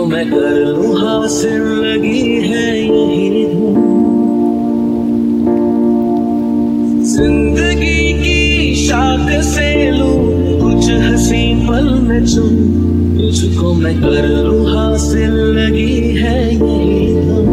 मैं कर लूं हासिल लगी है यही धुन। जिंदगी की शाख से लूं कुछ हंसी पल में चुन, तुझको मैं कर लूं हासिल लगी है यही धुन।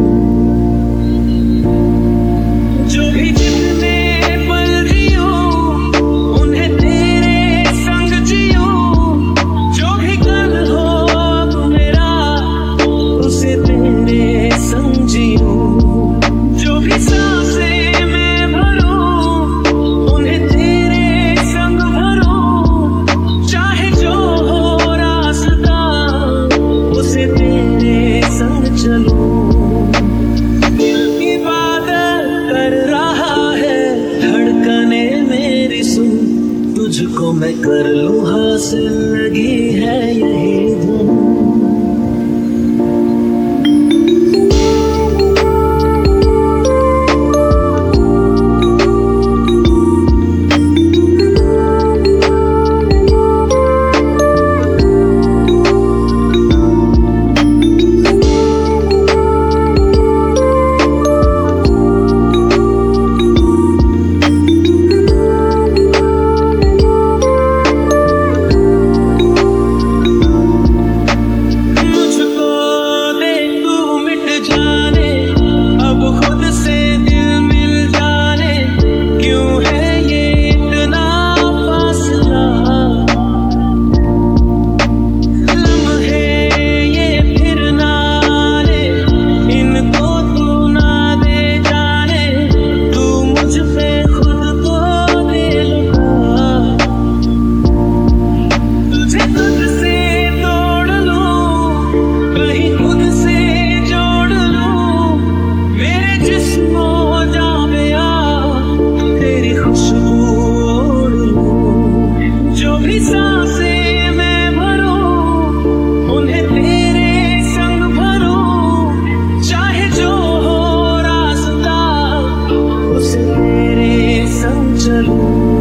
जो भी जितने पल जियो उन्हें तेरे संग जियो, जो भी कल हो अब मेरा उसे तेरे संग जियो। जो भी सांसें मैं भरूं उन्हें तेरे संग भरूं, चाहे जो हो रास्ता उसे तेरे संग चलूं। दिल की बात कर रहा है धड़कने मेरी सुन, तुझको मैं कर लूं हासिल लगी है यही धुन। चलूं।